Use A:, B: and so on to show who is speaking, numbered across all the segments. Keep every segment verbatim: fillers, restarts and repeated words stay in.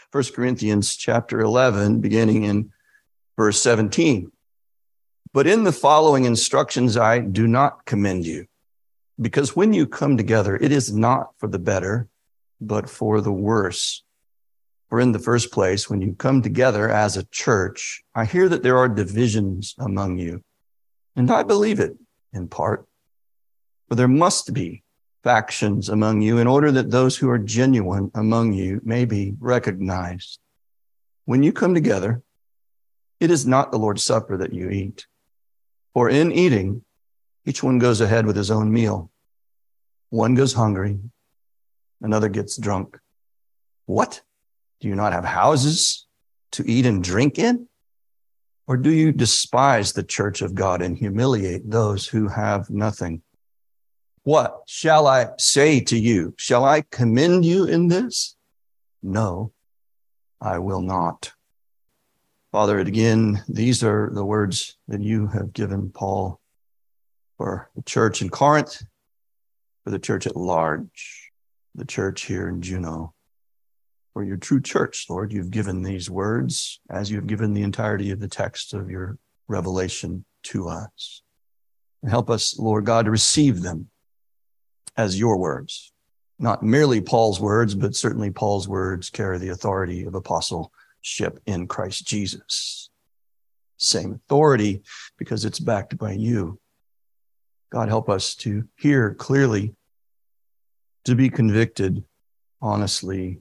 A: First Corinthians chapter eleven, beginning in verse seventeen. But in the following instructions, I do not commend you, because when you come together, it is not for the better, but for the worse. For in the first place, when you come together as a church, I hear that there are divisions among you. And I believe it in part. For there must be factions among you in order that those who are genuine among you may be recognized. When you come together, it is not the Lord's Supper that you eat. For in eating, each one goes ahead with his own meal. One goes hungry, another gets drunk. What? Do you not have houses to eat and drink in? Or do you despise the church of God and humiliate those who have nothing? What shall I say to you? Shall I commend you in this? No, I will not. Father, again, these are the words that you have given Paul for the church in Corinth, for the church at large, the church here in Juneau. For your true church, Lord, you've given these words as you've given the entirety of the text of your revelation to us. And help us, Lord God, to receive them as your words, not merely Paul's words, but certainly Paul's words carry the authority of apostleship in Christ Jesus. Same authority because it's backed by you. God, help us to hear clearly, to be convicted honestly,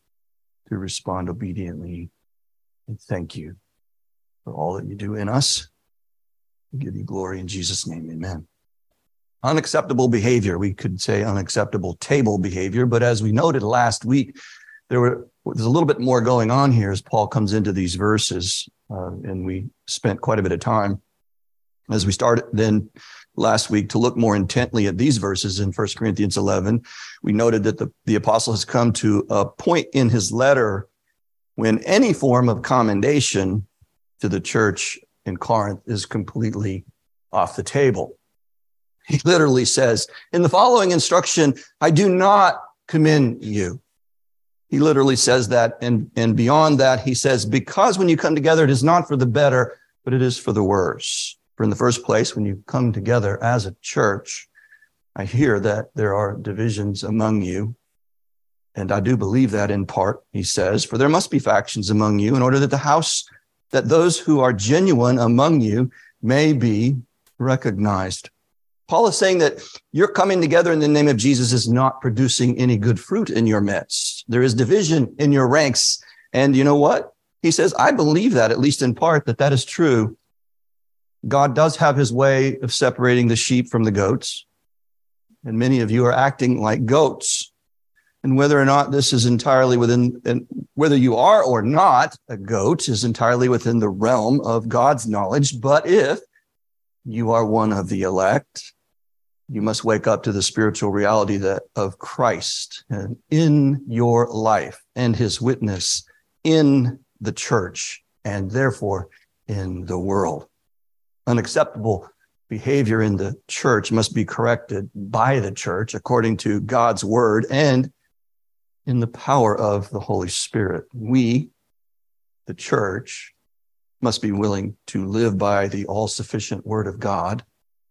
A: to respond obediently, and thank you for all that you do in us. We give you glory in Jesus' name, amen. Unacceptable behavior. We could say unacceptable table behavior, but as we noted last week, there were there's a little bit more going on here as Paul comes into these verses, uh, and we spent quite a bit of time as we started then last week to look more intently at these verses in First Corinthians eleven. We noted that the, the apostle has come to a point in his letter when any form of commendation to the church in Corinth is completely off the table. He literally says, in the following instruction, I do not commend you. He literally says that. And, and beyond that, he says, because when you come together, it is not for the better, but it is for the worse. For in the first place, when you come together as a church, I hear that there are divisions among you. And I do believe that in part, he says, for there must be factions among you in order that the house, that those who are genuine among you may be recognized. Paul is saying that your coming together in the name of Jesus is not producing any good fruit in your midst. There is division in your ranks. And you know what? He says, I believe that, at least in part, that that is true. God does have his way of separating the sheep from the goats. And many of you are acting like goats. And whether or not this is entirely within, and whether you are or not a goat is entirely within the realm of God's knowledge. But if you are one of the elect, you must wake up to the spiritual reality that of Christ and in your life and his witness in the church and therefore in the world. Unacceptable behavior in the church must be corrected by the church according to God's word and in the power of the Holy Spirit. We, the church, must be willing to live by the all-sufficient word of God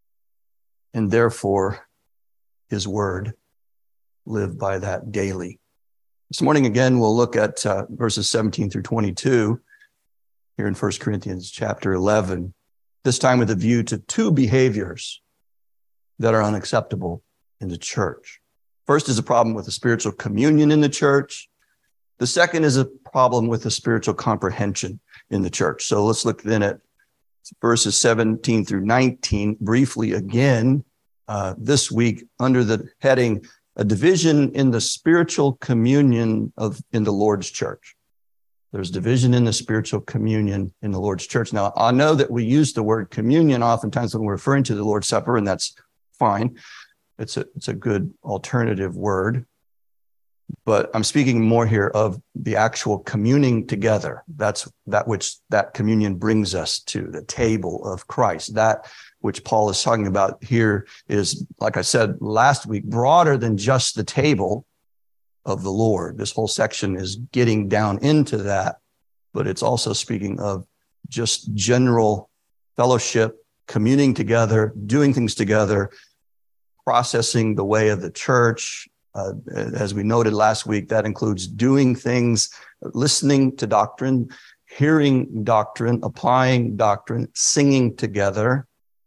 A: and therefore his word, live by that daily. This morning, again, we'll look at uh, verses seventeen through twenty-two here in First Corinthians chapter eleven, this time with a view to two behaviors that are unacceptable in the church. First is a problem with the spiritual communion in the church. The second is a problem with the spiritual comprehension in the church. So let's look then at verses seventeen through nineteen briefly again uh, this week under the heading, a division in the spiritual communion of in the Lord's church. There's division in the spiritual communion in the Lord's church. Now, I know that we use the word communion oftentimes when we're referring to the Lord's Supper, and that's fine. It's a, it's a good alternative word. But I'm speaking more here of the actual communing together. That's that which that communion brings us to, the table of Christ. That which Paul is talking about here is, like I said last week, broader than just the table. of the Lord. This whole section is getting down into that, but it's also speaking of just general fellowship, communing together, doing things together, processing the way of the church. Uh, as we noted last week, that includes doing things, listening to doctrine, hearing doctrine, applying doctrine, singing together,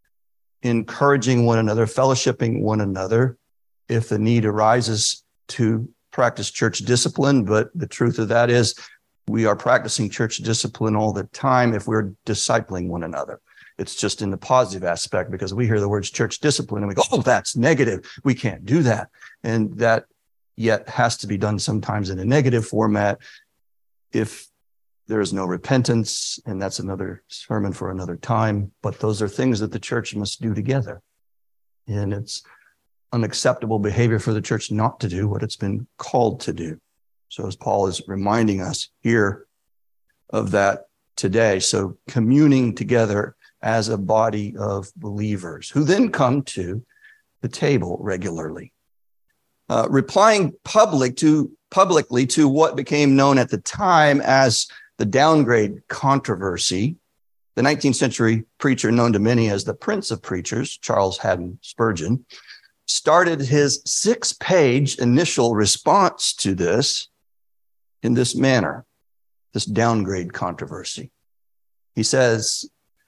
A: encouraging one another, fellowshipping one another, if the need arises to practice church discipline. But the truth of that is we are practicing church discipline all the time if we're discipling one another. It's just in the positive aspect, because we hear the words church discipline and we go, oh, that's negative. We can't do that. And that yet has to be done sometimes in a negative format if there is no repentance. And that's another sermon for another time. But those are things that the church must do together. And it's unacceptable behavior for the church not to do what it's been called to do. So as Paul is reminding us here of that today, so communing together as a body of believers who then come to the table regularly. Uh, replying public to publicly to what became known at the time as the downgrade controversy, the nineteenth century preacher known to many as the Prince of Preachers, Charles Haddon Spurgeon, started his six-page initial response to this in this manner, this downgrade controversy. He says,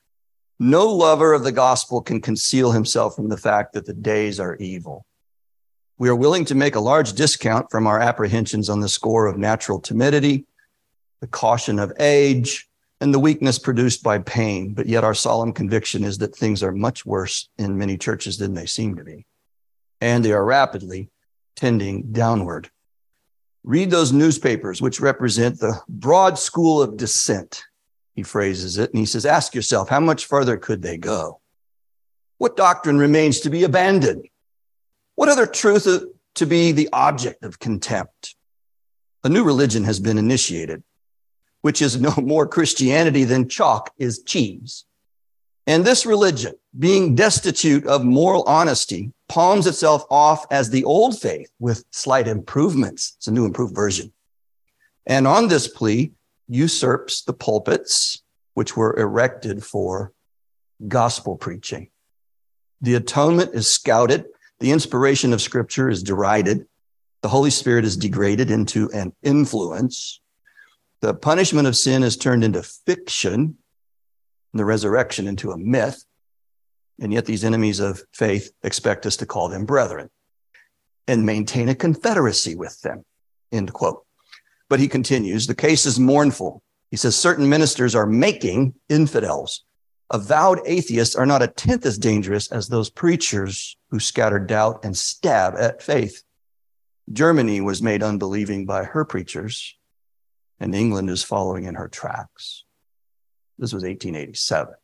A: "No lover of the gospel can conceal himself from the fact that the days are evil. We are willing to make a large discount from our apprehensions on the score of natural timidity, the caution of age, and the weakness produced by pain. But yet our solemn conviction is that things are much worse in many churches than they seem to be. And they are rapidly tending downward. Read those newspapers, which represent the broad school of dissent," he phrases it. And he says, ask yourself, how much further could they go? What doctrine remains to be abandoned? What other truth to be the object of contempt? A new religion has been initiated, which is no more Christianity than chalk is cheese. And this religion, being destitute of moral honesty, palms itself off as the old faith with slight improvements. It's a new improved version. And on this plea, usurps the pulpits which were erected for gospel preaching. The atonement is scouted. The inspiration of Scripture is derided. The Holy Spirit is degraded into an influence. The punishment of sin is turned into fiction, and the resurrection into a myth. And yet these enemies of faith expect us to call them brethren and maintain a confederacy with them, end quote. But he continues, the case is mournful. He says, certain ministers are making infidels. Avowed atheists are not a tenth as dangerous as those preachers who scatter doubt and stab at faith. Germany was made unbelieving by her preachers, and England is following in her tracks. This was eighteen eighty-seven.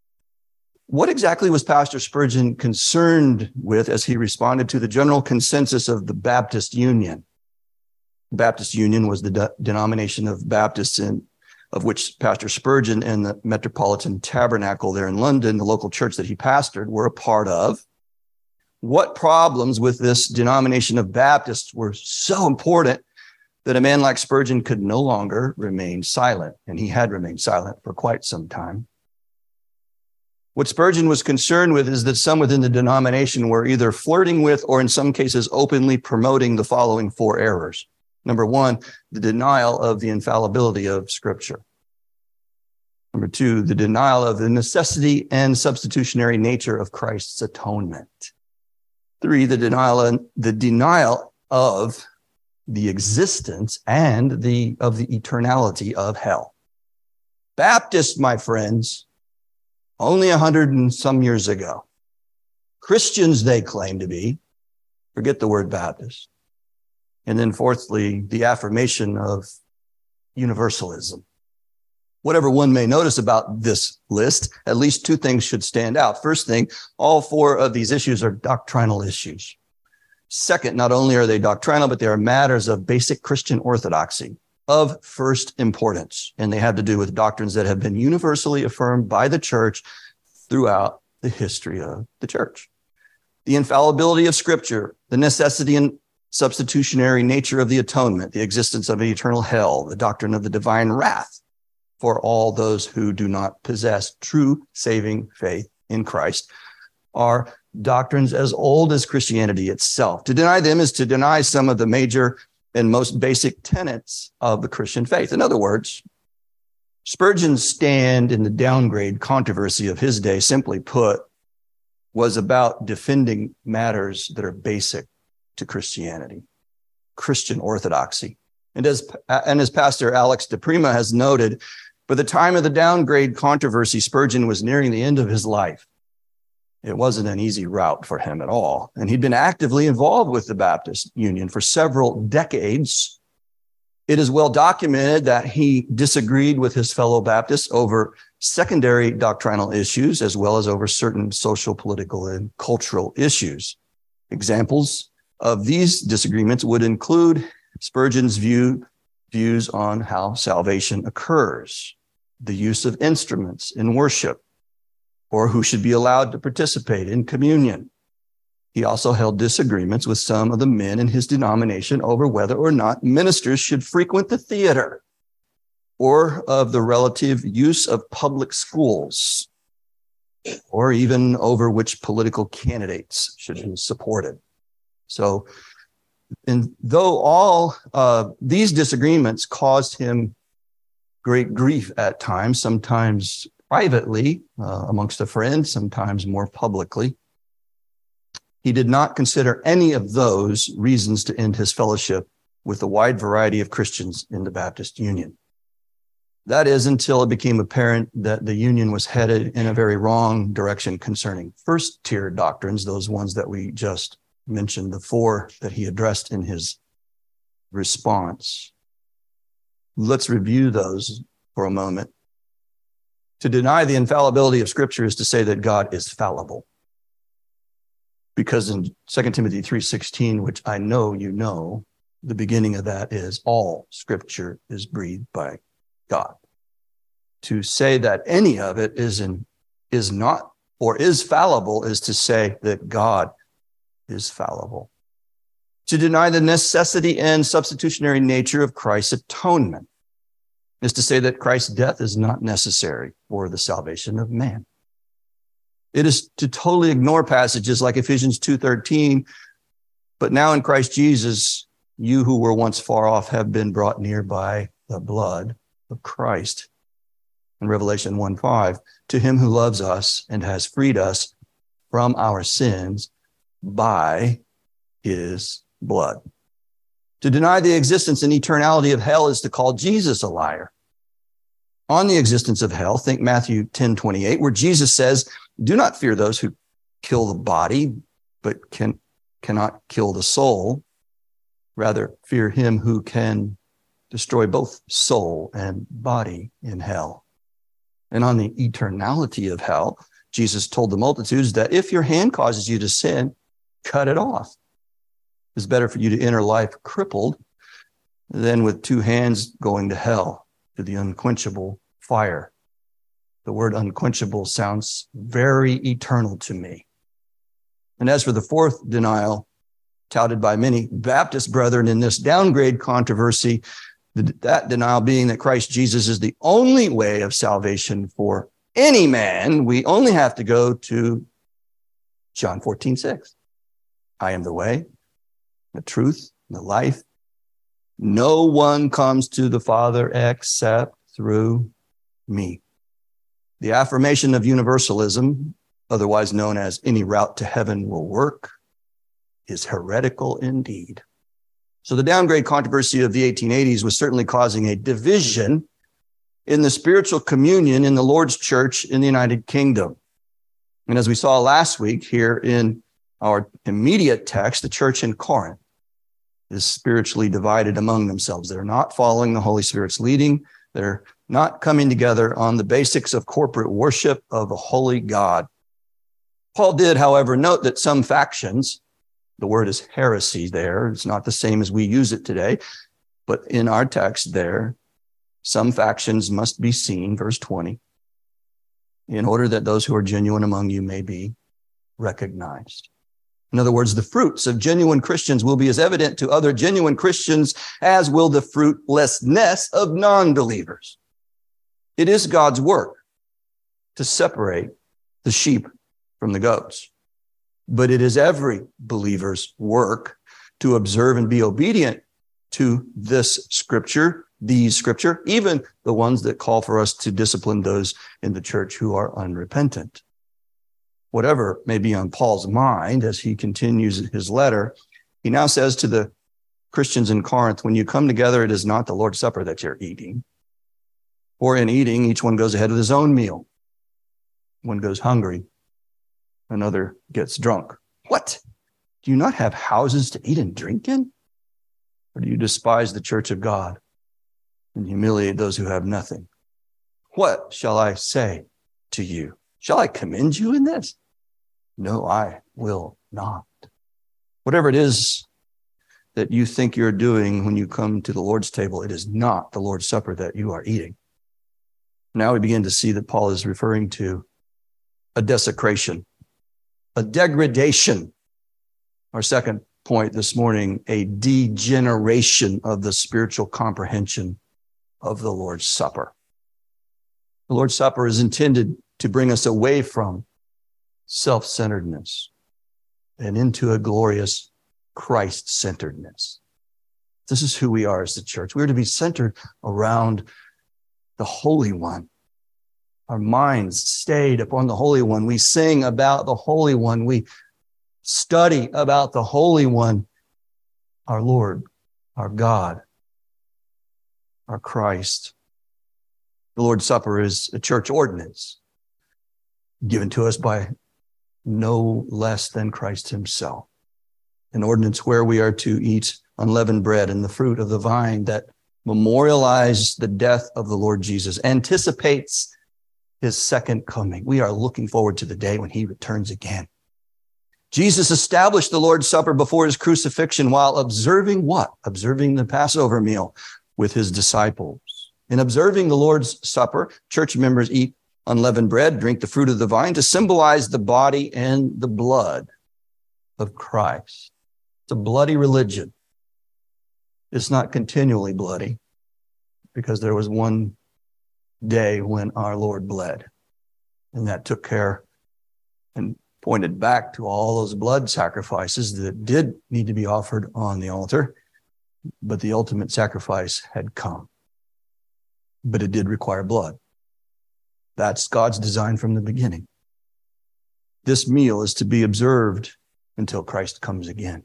A: What exactly was Pastor Spurgeon concerned with as he responded to the general consensus of the Baptist Union? The Baptist Union was the de- denomination of Baptists in of which Pastor Spurgeon and the Metropolitan Tabernacle there in London, the local church that he pastored, were a part of. What problems with this denomination of Baptists were so important that a man like Spurgeon could no longer remain silent, and he had remained silent for quite some time. What Spurgeon was concerned with is that some within the denomination were either flirting with or in some cases openly promoting the following four errors. Number one, the denial of the infallibility of Scripture. Number two, the denial of the necessity and substitutionary nature of Christ's atonement. Three, the denial of, the denial of the existence and the of the eternality of hell. Baptists, my friends, only a hundred and some years ago. Christians, they claim to be. Forget the word Baptist. And then fourthly, the affirmation of universalism. Whatever one may notice about this list, at least two things should stand out. First thing, all four of these issues are doctrinal issues. Second, not only are they doctrinal, but they are matters of basic Christian orthodoxy of first importance. And they have to do with doctrines that have been universally affirmed by the church throughout the history of the church. The infallibility of Scripture, the necessity and substitutionary nature of the atonement, the existence of an eternal hell, the doctrine of the divine wrath for all those who do not possess true saving faith in Christ, are doctrines as old as Christianity itself. To deny them is to deny some of the major and most basic tenets of the Christian faith. In other words, Spurgeon's stand in the downgrade controversy of his day, simply put, was about defending matters that are basic to Christianity, Christian orthodoxy. And as, and as Pastor Alex DePrima has noted, by the time of the downgrade controversy, Spurgeon was nearing the end of his life. It wasn't an easy route for him at all. And he'd been actively involved with the Baptist Union for several decades. It is well documented that he disagreed with his fellow Baptists over secondary doctrinal issues, as well as over certain social, political, and cultural issues. Examples of these disagreements would include Spurgeon's view, views on how salvation occurs, the use of instruments in worship, or who should be allowed to participate in communion. He also held disagreements with some of the men in his denomination over whether or not ministers should frequent the theater, or of the relative use of public schools, or even over which political candidates should be supported. So, and though all uh, these disagreements caused him great grief at times, sometimes privately uh, amongst a friend, sometimes more publicly, he did not consider any of those reasons to end his fellowship with a wide variety of Christians in the Baptist Union. That is, until it became apparent that the union was headed in a very wrong direction concerning first-tier doctrines, those ones that we just mentioned, the four that he addressed in his response. Let's review those for a moment. To deny the infallibility of Scripture is to say that God is fallible. Because in Second Timothy three sixteen, which I know you know, the beginning of that is all Scripture is breathed by God. To say that any of it is in, is not or is fallible is to say that God is fallible. To deny the necessity and substitutionary nature of Christ's atonement is to say that Christ's death is not necessary for the salvation of man. It is to totally ignore passages like Ephesians two thirteen, but now in Christ Jesus, you who were once far off have been brought near by the blood of Christ. In Revelation one five, to him who loves us and has freed us from our sins by his blood. To deny the existence and eternality of hell is to call Jesus a liar. On the existence of hell, think Matthew ten twenty-eight, where Jesus says, do not fear those who kill the body, but can, cannot kill the soul. Rather, fear him who can destroy both soul and body in hell. And on the eternality of hell, Jesus told the multitudes that if your hand causes you to sin, cut it off. It's better for you to enter life crippled than with two hands going to hell, to the unquenchable fire. The word unquenchable sounds very eternal to me. And as for the fourth denial, touted by many Baptist brethren in this downgrade controversy, that denial being that Christ Jesus is the only way of salvation for any man, we only have to go to John fourteen six. I am the way, the truth, the life. No one comes to the Father except through me. The affirmation of universalism, otherwise known as any route to heaven will work, is heretical indeed. So the downgrade controversy of the eighteen eighties was certainly causing a division in the spiritual communion in the Lord's church in the United Kingdom. And as we saw last week here in our immediate text, the church in Corinth is spiritually divided among themselves. They're not following the Holy Spirit's leading. They're not coming together on the basics of corporate worship of a holy God. Paul did, however, note that some factions, the word is heresy there. It's not the same as we use it today. But in our text there, some factions must be seen, verse twenty, in order that those who are genuine among you may be recognized. In other words, the fruits of genuine Christians will be as evident to other genuine Christians as will the fruitlessness of non-believers. It is God's work to separate the sheep from the goats, but it is every believer's work to observe and be obedient to this scripture, these scripture, even the ones that call for us to discipline those in the church who are unrepentant. Whatever may be on Paul's mind as he continues his letter, he now says to the Christians in Corinth, when you come together, it is not the Lord's Supper that you're eating. For in eating, each one goes ahead with his own meal. One goes hungry, another gets drunk. What? Do you not have houses to eat and drink in? Or do you despise the church of God and humiliate those who have nothing? What shall I say to you? Shall I commend you in this? No, I will not. Whatever it is that you think you're doing when you come to the Lord's table, it is not the Lord's Supper that you are eating. Now we begin to see that Paul is referring to a desecration, a degradation. Our second point this morning, a degeneration of the spiritual comprehension of the Lord's Supper. The Lord's Supper is intended to bring us away from self-centeredness and into a glorious Christ-centeredness. This is who we are as the church. We're to be centered around the Holy One. Our minds stayed upon the Holy One. We sing about the Holy One. We study about the Holy One, our Lord, our God, our Christ. The Lord's Supper is a church ordinance given to us by no less than Christ himself. An ordinance where we are to eat unleavened bread and the fruit of the vine that memorializes the death of the Lord Jesus, anticipates his second coming. We are looking forward to the day when he returns again. Jesus established the Lord's Supper before his crucifixion while observing what? Observing the Passover meal with his disciples. In observing the Lord's Supper, church members eat unleavened bread, drink the fruit of the vine to symbolize the body and the blood of Christ. It's a bloody religion. It's not continually bloody because there was one day when our Lord bled, and that took care and pointed back to all those blood sacrifices that did need to be offered on the altar, but the ultimate sacrifice had come. But it did require blood. That's God's design from the beginning. This meal is to be observed until Christ comes again.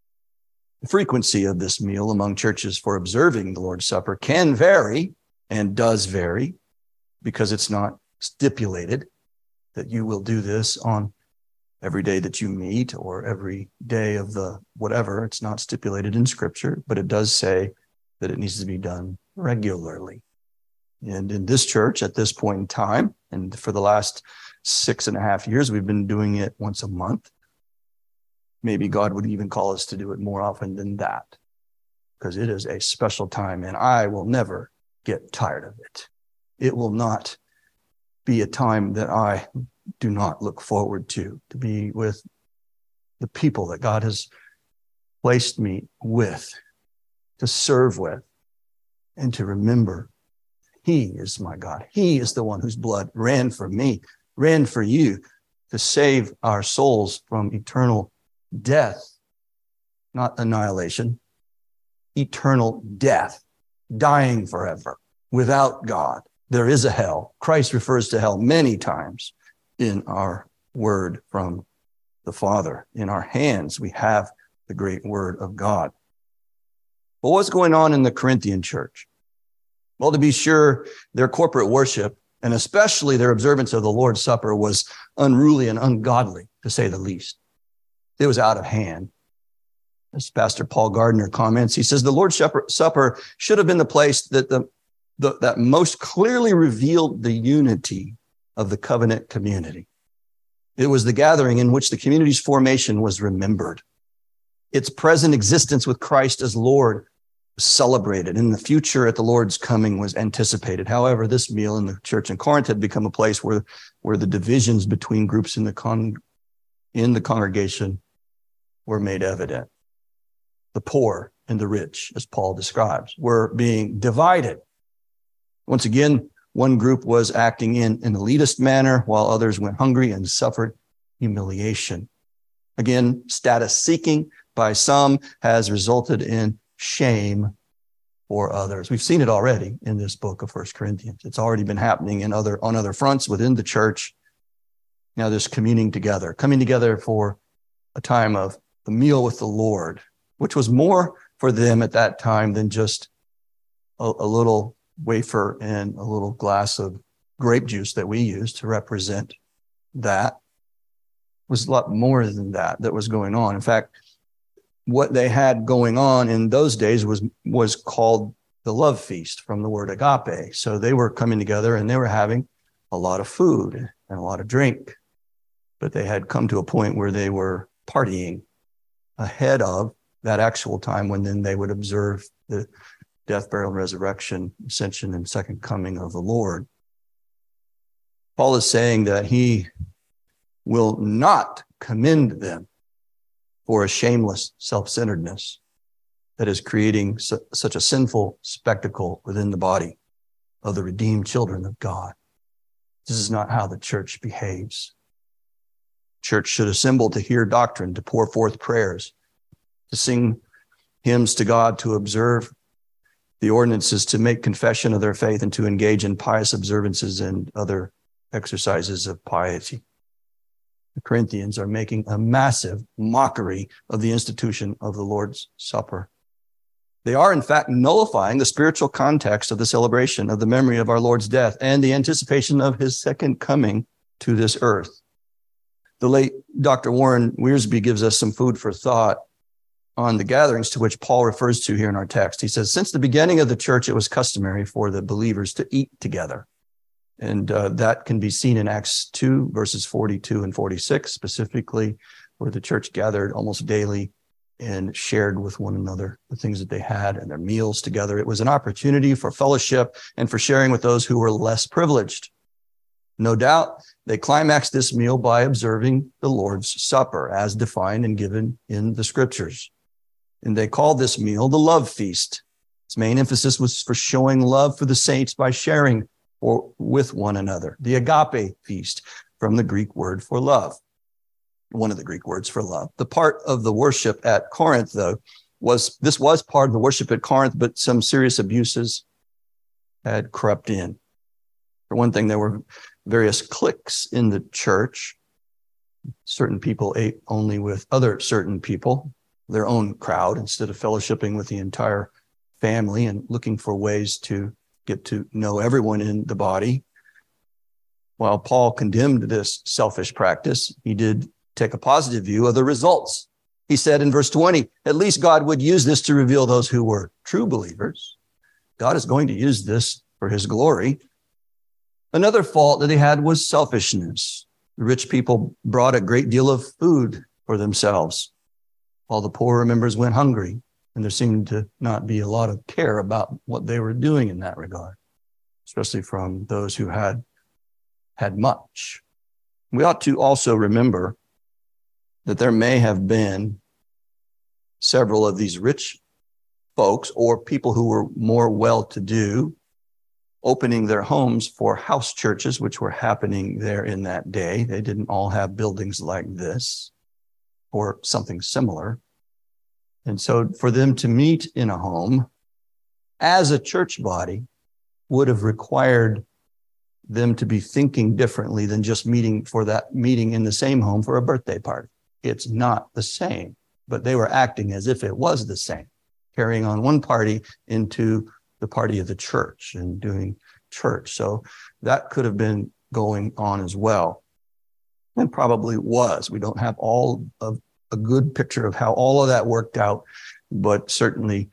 A: The frequency of this meal among churches for observing the Lord's Supper can vary and does vary because it's not stipulated that you will do this on every day that you meet or every day of the whatever. It's not stipulated in Scripture, but it does say that it needs to be done regularly. And in this church at this point in time, and for the last six and a half years, we've been doing it once a month. Maybe God would even call us to do it more often than that, because it is a special time and I will never get tired of it. It will not be a time that I do not look forward to, to be with the people that God has placed me with, to serve with, and to remember He is my God. He is the one whose blood ran for me, ran for you, to save our souls from eternal death, not annihilation, eternal death, dying forever without God. There is a hell. Christ refers to hell many times in our word from the Father. In our hands, we have the great word of God. But what's going on in the Corinthian church? Well, to be sure, their corporate worship, and especially their observance of the Lord's Supper, was unruly and ungodly, to say the least. It was out of hand. As Pastor Paul Gardner comments, he says, the Lord's Supper should have been the place that the, the that most clearly revealed the unity of the covenant community. It was the gathering in which the community's formation was remembered. Its present existence with Christ as Lord was celebrated, and the future at the Lord's coming was anticipated. However, this meal in the church in Corinth had become a place where, where the divisions between groups in the con, in the congregation were made evident. The poor and the rich, as Paul describes, were being divided. Once again, one group was acting in an elitist manner, while others went hungry and suffered humiliation. Again, status seeking by some has resulted in shame for others. We've seen it already in this book of First Corinthians. It's already been happening in other on other fronts within the church. Now this communing together, coming together for a time of the meal with the Lord, which was more for them at that time than just a, a little wafer and a little glass of grape juice that we use to represent that. It was a lot more than that that was going on. In fact, what they had going on in those days was, was called the love feast, from the word agape. So they were coming together and they were having a lot of food and a lot of drink, but they had come to a point where they were partying ahead of that actual time when then they would observe the death, burial, and resurrection, ascension, and second coming of the Lord. Paul is saying that he will not commend them for a shameless self-centeredness that is creating su- such a sinful spectacle within the body of the redeemed children of God. This is not how the church behaves. Church should assemble to hear doctrine, to pour forth prayers, to sing hymns to God, to observe the ordinances, to make confession of their faith, and to engage in pious observances and other exercises of piety. The Corinthians are making a massive mockery of the institution of the Lord's Supper. They are, in fact, nullifying the spiritual context of the celebration of the memory of our Lord's death and the anticipation of his second coming to this earth. The late Doctor Warren Wiersbe gives us some food for thought on the gatherings to which Paul refers to here in our text. He says, since the beginning of the church, it was customary for the believers to eat together. And uh, that can be seen in Acts two, verses forty-two and forty-six, specifically, where the church gathered almost daily and shared with one another the things that they had and their meals together. It was an opportunity for fellowship and for sharing with those who were less privileged. No doubt, they climaxed this meal by observing the Lord's Supper as defined and given in the scriptures. And they called this meal the love feast. Its main emphasis was for showing love for the saints by sharing or with one another. The agape feast, from the Greek word for love, one of the Greek words for love. The part of the worship at Corinth, though, was this was part of the worship at Corinth, but some serious abuses had crept in. For one thing, there were various cliques in the church. Certain people ate only with other certain people, their own crowd, instead of fellowshipping with the entire family and looking for ways to get to know everyone in the body. While Paul condemned this selfish practice, he did take a positive view of the results. He said in verse twenty, at least God would use this to reveal those who were true believers. God is going to use this for his glory. Another fault that they had was selfishness. The rich people brought a great deal of food for themselves, while the poorer members went hungry. And there seemed to not be a lot of care about what they were doing in that regard, especially from those who had had much. We ought to also remember that there may have been several of these rich folks or people who were more well-to-do opening their homes for house churches, which were happening there in that day. They didn't all have buildings like this or something similar. And so for them to meet in a home as a church body would have required them to be thinking differently than just meeting for that meeting in the same home for a birthday party. It's not the same, but they were acting as if it was the same, carrying on one party into the party of the church and doing church. So that could have been going on as well, and probably was. We don't have all of a good picture of how all of that worked out, but certainly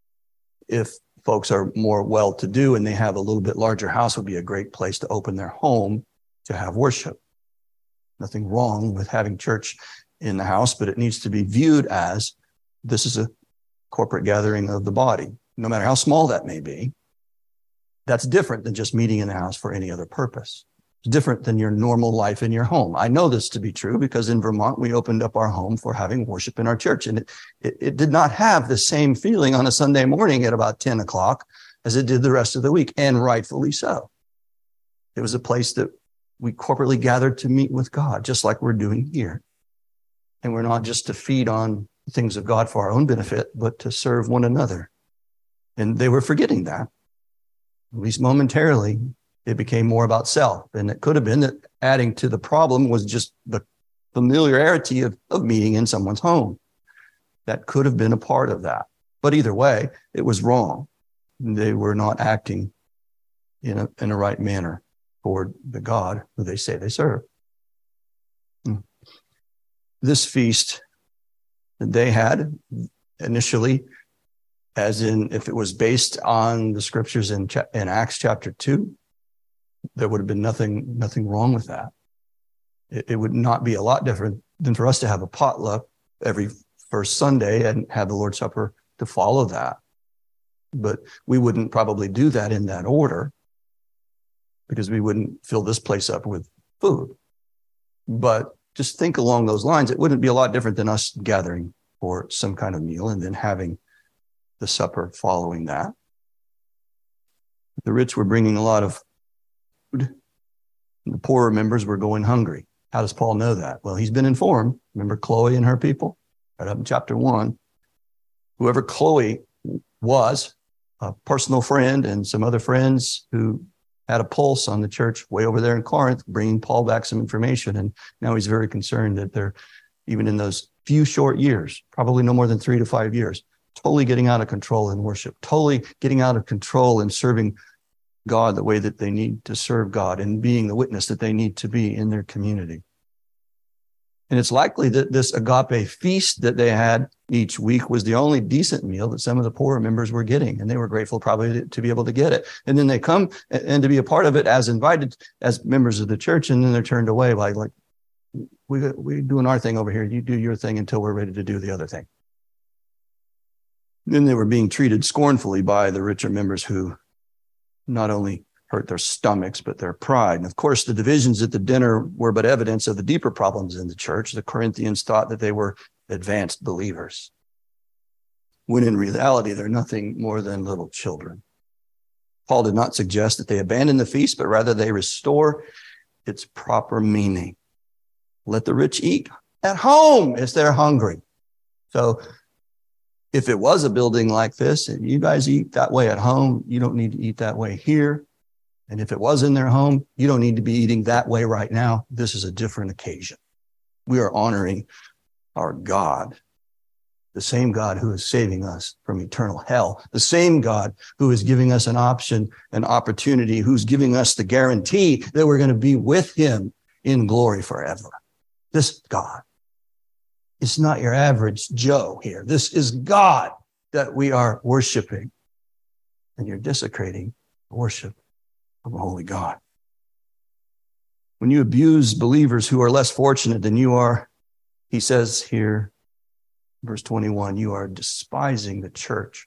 A: if folks are more well-to-do and they have a little bit larger house, would be a great place to open their home to have worship. Nothing wrong with having church in the house, but it needs to be viewed as this is a corporate gathering of the body, no matter how small that may be. That's different than just meeting in the house for any other purpose. It's different than your normal life in your home. I know this to be true because in Vermont, we opened up our home for having worship in our church. And it, it, it did not have the same feeling on a Sunday morning at about ten o'clock as it did the rest of the week, and rightfully so. It was a place that we corporately gathered to meet with God, just like we're doing here. And we're not just to feed on things of God for our own benefit, but to serve one another. And they were forgetting that, at least momentarily. It became more about self. And it could have been that adding to the problem was just the familiarity of, of meeting in someone's home. That could have been a part of that. But either way, it was wrong. They were not acting in a, in a right manner toward the God who they say they serve. This feast that they had initially, as in if it was based on the scriptures in, in Acts chapter two, there would have been nothing, nothing wrong with that. It, it would not be a lot different than for us to have a potluck every first Sunday and have the Lord's Supper to follow that. But we wouldn't probably do that in that order because we wouldn't fill this place up with food. But just think along those lines. It wouldn't be a lot different than us gathering for some kind of meal and then having the supper following that. The rich were bringing a lot of food. The poorer members were going hungry. How does Paul know that? Well, he's been informed. Remember Chloe and her people? Right up in chapter one. Whoever Chloe was, a personal friend and some other friends who had a pulse on the church way over there in Corinth, bringing Paul back some information. And now he's very concerned that they're, even in those few short years, probably no more than three to five years, totally getting out of control in worship, totally getting out of control in serving God the way that they need to serve God and being the witness that they need to be in their community. And it's likely that this agape feast that they had each week was the only decent meal that some of the poorer members were getting. And they were grateful probably to, to be able to get it. And then they come and to be a part of it as invited as members of the church. And then they're turned away by like, we, we're doing our thing over here. You do your thing until we're ready to do the other thing. Then they were being treated scornfully by the richer members who not only hurt their stomachs, but their pride. And of course, the divisions at the dinner were but evidence of the deeper problems in the church. The Corinthians thought that they were advanced believers, when in reality, they're nothing more than little children. Paul did not suggest that they abandon the feast, but rather they restore its proper meaning. Let the rich eat at home if they're hungry. So if it was a building like this, and you guys eat that way at home, you don't need to eat that way here. And if it was in their home, you don't need to be eating that way right now. This is a different occasion. We are honoring our God, the same God who is saving us from eternal hell, the same God who is giving us an option, an opportunity, who's giving us the guarantee that we're going to be with him in glory forever. This God. It's not your average Joe here. This is God that we are worshiping. And you're desecrating worship of a holy God. When you abuse believers who are less fortunate than you are, he says here, verse twenty-one, you are despising the church.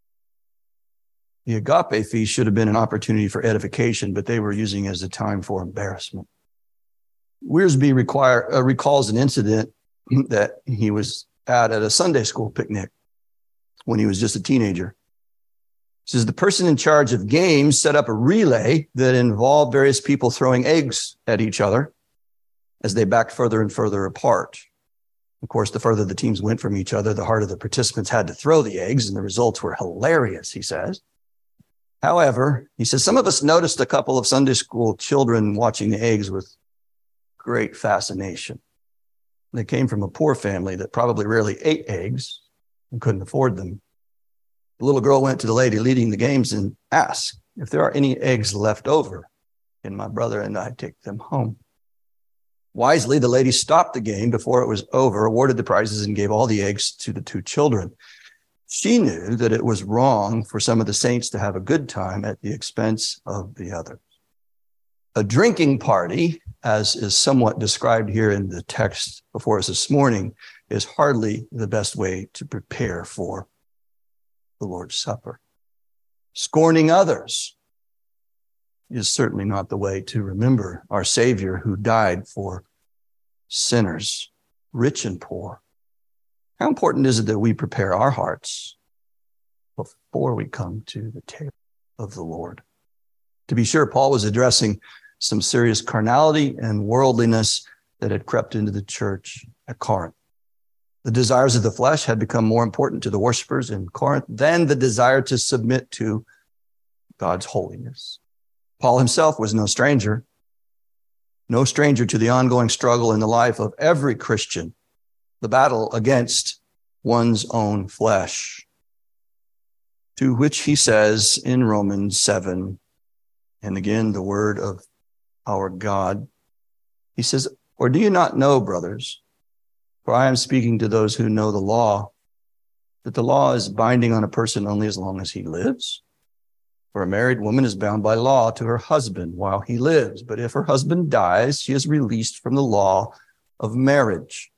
A: The agape feast should have been an opportunity for edification, but they were using it as a time for embarrassment. Wiersbe require, uh, recalls an incident that he was at at a Sunday school picnic when he was just a teenager. He says the person in charge of games set up a relay that involved various people throwing eggs at each other as they backed further and further apart. Of course, the further the teams went from each other, the harder the participants had to throw the eggs, and the results were hilarious, he says. However, he says, some of us noticed a couple of Sunday school children watching the eggs with great fascination. They came from a poor family that probably rarely ate eggs and couldn't afford them. The little girl went to the lady leading the games and asked if there are any eggs left over. And my brother and I take them home. Wisely, the lady stopped the game before it was over, awarded the prizes, and gave all the eggs to the two children. She knew that it was wrong for some of the saints to have a good time at the expense of the others. A drinking party, as is somewhat described here in the text before us this morning, is hardly the best way to prepare for the Lord's Supper. Scorning others is certainly not the way to remember our Savior who died for sinners, rich and poor. How important is it that we prepare our hearts before we come to the table of the Lord? To be sure, Paul was addressing some serious carnality and worldliness that had crept into the church at Corinth. The desires of the flesh had become more important to the worshipers in Corinth than the desire to submit to God's holiness. Paul himself was no stranger, no stranger to the ongoing struggle in the life of every Christian, the battle against one's own flesh, to which he says in Romans seven, and again, the word of our God, he says, "Or do you not know, brothers, for I am speaking to those who know the law, that the law is binding on a person only as long as he lives? For a married woman is bound by law to her husband while he lives. But if her husband dies, she is released from the law of marriage.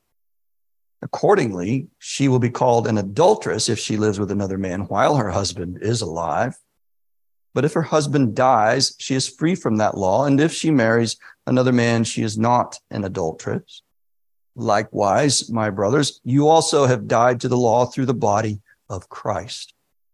A: Accordingly, she will be called an adulteress if she lives with another man while her husband is alive. But if her husband dies, she is free from that law. And if she marries another man, she is not an adulteress. Likewise, my brothers, you also have died to the law through the body of Christ,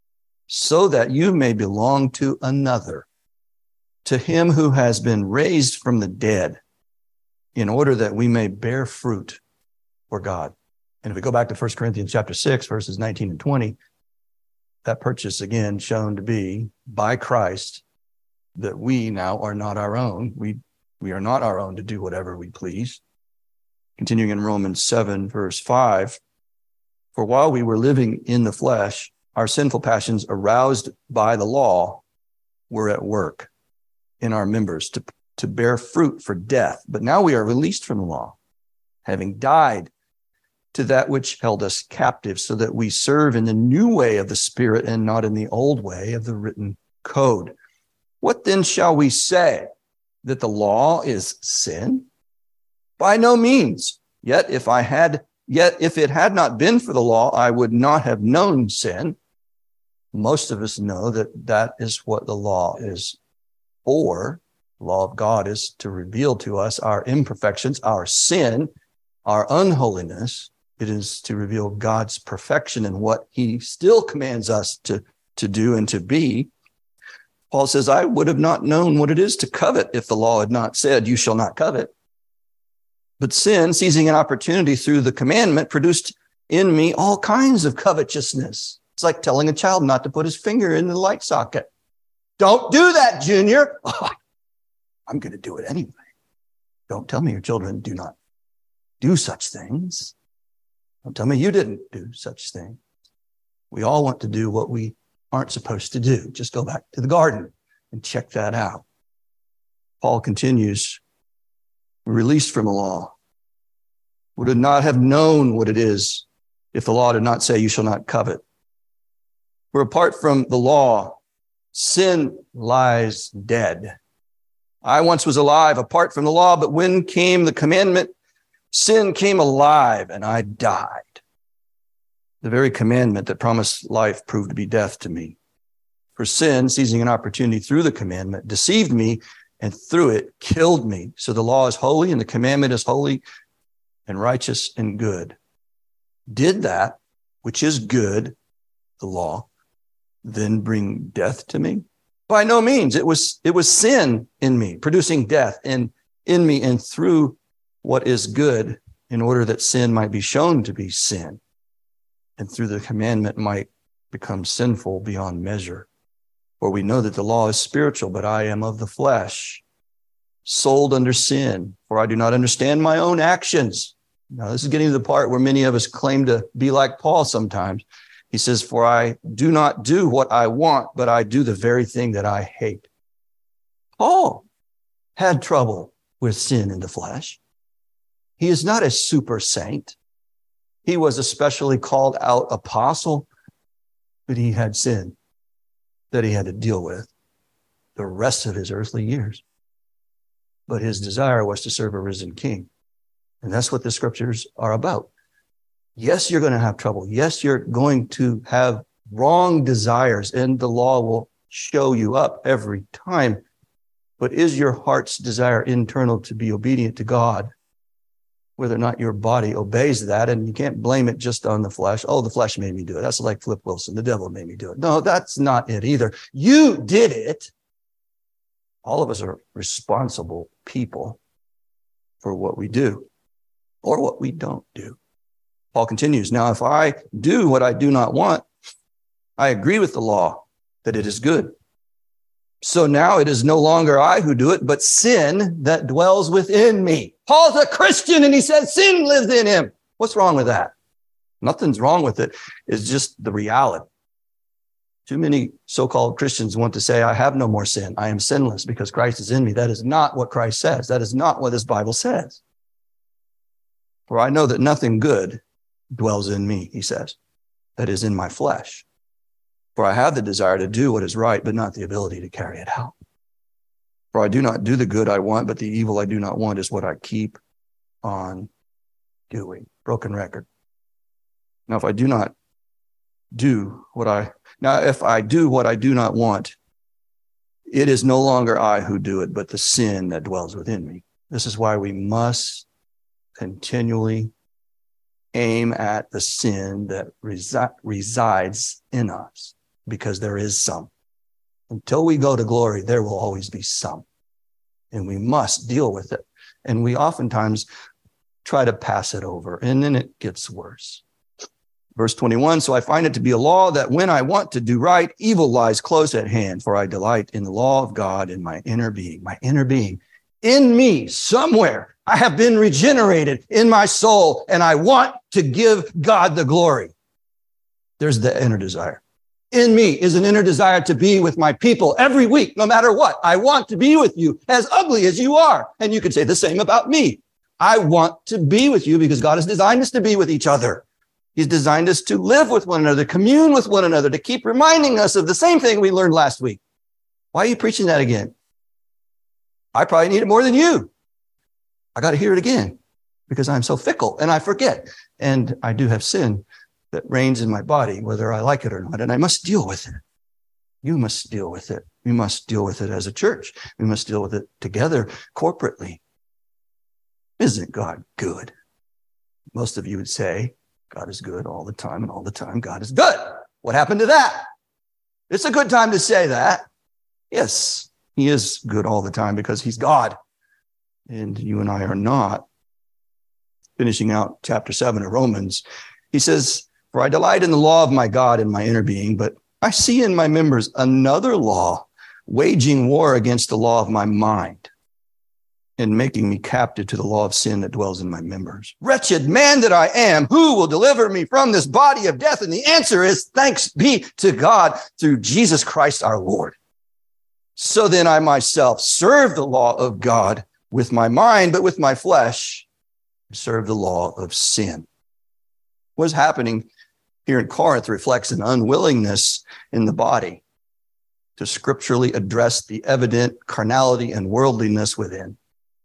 A: so that you may belong to another, to him who has been raised from the dead, in order that we may bear fruit for God." And if we go back to First Corinthians chapter six, verses nineteen and twenty, that purchase again shown to be by Christ, that we now are not our own. We, we are not our own to do whatever we please. Continuing in Romans seven, verse five, "For while we were living in the flesh, our sinful passions aroused by the law were at work in our members to, to bear fruit for death. But now we are released from the law, having died to that which held us captive, so that we serve in the new way of the Spirit and not in the old way of the written code. What then shall we say? That the law is sin? By no means. Yet if I had, yet if it had not been for the law, I would not have known sin." Most of us know that that is what the law is for. The law of God is to reveal to us our imperfections, our sin, our unholiness. It is to reveal God's perfection and what he still commands us to, to do and to be. Paul says, "I would have not known what it is to covet if the law had not said, 'You shall not covet.' But sin, seizing an opportunity through the commandment, produced in me all kinds of covetousness." It's like telling a child not to put his finger in the light socket. "Don't do that, Junior." Oh, I'm going to do it anyway. Don't tell me your children do not do such things. Don't tell me you didn't do such things. We all want to do what we aren't supposed to do. Just go back to the garden and check that out. Paul continues, "Released from the law, would not have known what it is if the law did not say, 'You shall not covet.' For apart from the law, sin lies dead. I once was alive apart from the law, but when came the commandment, sin came alive and I died. The very commandment that promised life proved to be death to me. For sin, seizing an opportunity through the commandment, deceived me, and through it killed me. So the law is holy and the commandment is holy and righteous and good. Did that which is good, the law, then bring death to me? By no means. It was, it was sin in me, producing death in, in me and through what is good, in order that sin might be shown to be sin, and through the commandment might become sinful beyond measure. For we know that the law is spiritual, but I am of the flesh, sold under sin, for I do not understand my own actions." Now, this is getting to the part where many of us claim to be like Paul sometimes. He says, "For I do not do what I want, but I do the very thing that I hate." Paul had trouble with sin in the flesh. He is not a super saint. He was a specially called out apostle, but he had sin that he had to deal with the rest of his earthly years. But his desire was to serve a risen king. And that's what the scriptures are about. Yes, you're going to have trouble. Yes, you're going to have wrong desires, and the law will show you up every time. But is your heart's desire internal to be obedient to God? Whether or not your body obeys that, and you can't blame it just on the flesh. Oh, the flesh made me do it. That's like Flip Wilson. The devil made me do it. No, that's not it either. You did it. All of us are responsible people for what we do or what we don't do. Paul continues, now, if I do what I do not want, I agree with the law that it is good. So now it is no longer I who do it, but sin that dwells within me. Paul's a Christian and he says sin lives in him. What's wrong with that? Nothing's wrong with it. It's just the reality. Too many so-called Christians want to say, I have no more sin. I am sinless because Christ is in me. That is not what Christ says. That is not what this Bible says. For I know that nothing good dwells in me, he says, that is in my flesh. For I have the desire to do what is right, but not the ability to carry it out. For I do not do the good I want, but the evil I do not want is what I keep on doing. Broken record. Now, if I do not do what I, now, if I do what I do not want, it is no longer I who do it, but the sin that dwells within me. This is why we must continually aim at the sin that resi- resides in us, because there is some. Until we go to glory, there will always be some. And we must deal with it. And we oftentimes try to pass it over, and then it gets worse. Verse twenty-one, so I find it to be a law that when I want to do right, evil lies close at hand, for I delight in the law of God in my inner being, my inner being. In me, somewhere, I have been regenerated in my soul, and I want to give God the glory. There's the inner desire. In me is an inner desire to be with my people every week, no matter what. I want to be with you, as ugly as you are. And you could say the same about me. I want to be with you because God has designed us to be with each other. He's designed us to live with one another, commune with one another, to keep reminding us of the same thing we learned last week. Why are you preaching that again? I probably need it more than you. I got to hear it again because I'm so fickle and I forget. And I do have sin that reigns in my body, whether I like it or not. And I must deal with it. You must deal with it. We must deal with it as a church. We must deal with it together corporately. Isn't God good? Most of you would say, God is good all the time, and all the time God is good. What happened to that? It's a good time to say that. Yes, he is good all the time because he's God. And you and I are not. Finishing out chapter seven of Romans, he says, for I delight in the law of my God in my inner being, but I see in my members another law, waging war against the law of my mind and making me captive to the law of sin that dwells in my members. Wretched man that I am, who will deliver me from this body of death? And the answer is, thanks be to God through Jesus Christ our Lord. So then I myself serve the law of God with my mind, but with my flesh, I serve the law of sin. What's happening here in Corinth reflects an unwillingness in the body to scripturally address the evident carnality and worldliness within.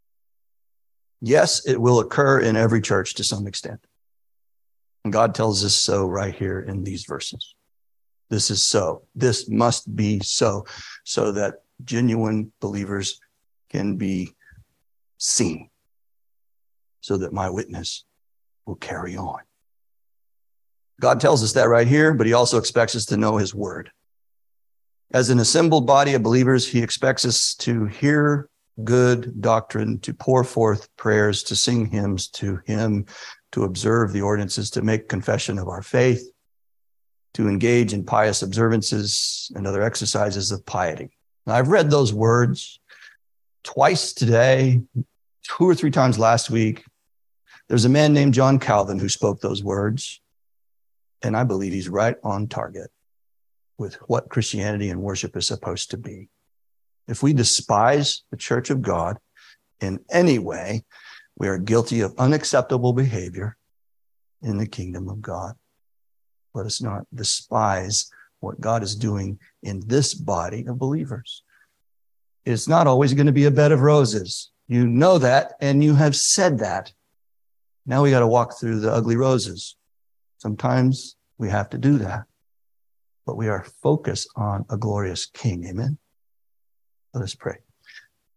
A: Yes, it will occur in every church to some extent. And God tells us so right here in these verses. This is so. This must be so, so that genuine believers can be seen, so that my witness will carry on. God tells us that right here, but he also expects us to know his word. As an assembled body of believers, he expects us to hear good doctrine, to pour forth prayers, to sing hymns to him, to observe the ordinances, to make confession of our faith, to engage in pious observances and other exercises of piety. Now, I've read those words twice today, two or three times last week. There's a man named John Calvin who spoke those words, and I believe he's right on target with what Christianity and worship is supposed to be. If we despise the church of God in any way, we are guilty of unacceptable behavior in the kingdom of God. Let us not despise what God is doing in this body of believers. It's not always going to be a bed of roses. You know that, and you have said that. Now we got to walk through the ugly roses. Sometimes we have to do that. But we are focused on a glorious King. Amen. Let us pray.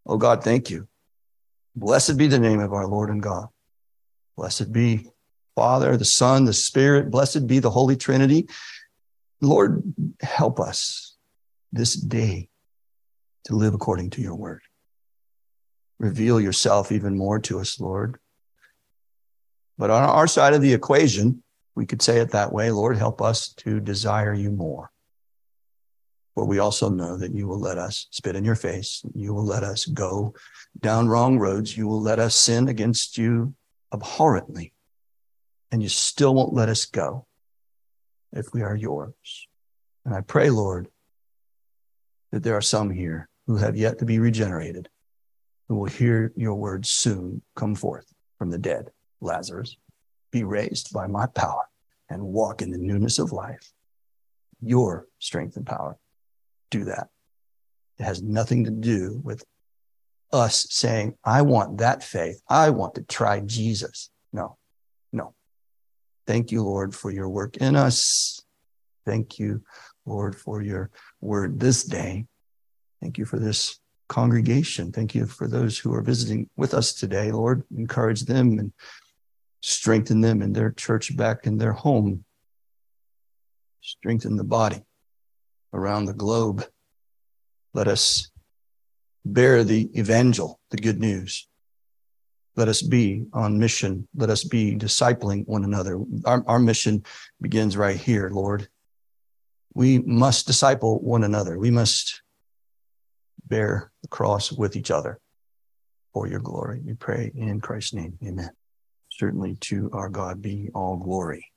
A: Oh God, thank you. Blessed be the name of our Lord and God. Blessed be Father, the Son, the Spirit. Blessed be the Holy Trinity. Lord, help us this day to live according to your word. Reveal yourself even more to us, Lord. But on our side of the equation, we could say it that way, Lord, help us to desire you more. For we also know that you will let us spit in your face. You will let us go down wrong roads. You will let us sin against you abhorrently. And you still won't let us go if we are yours. And I pray, Lord, that there are some here who have yet to be regenerated, who will hear your words soon come forth from the dead. Lazarus, be raised by my power and walk in the newness of life. Your strength and power. Do that. It has nothing to do with us saying, I want that faith. I want to try Jesus. No, no. Thank you, Lord, for your work in us. Thank you, Lord, for your word this day. Thank you for this congregation. Thank you for those who are visiting with us today, Lord. Encourage them and strengthen them in their church back in their home. Strengthen the body around the globe. Let us bear the evangel, the good news. Let us be on mission. Let us be discipling one another. Our, our mission begins right here, Lord. We must disciple one another. We must bear the cross with each other for your glory. We pray in Christ's name. Amen. Certainly to our God be all glory.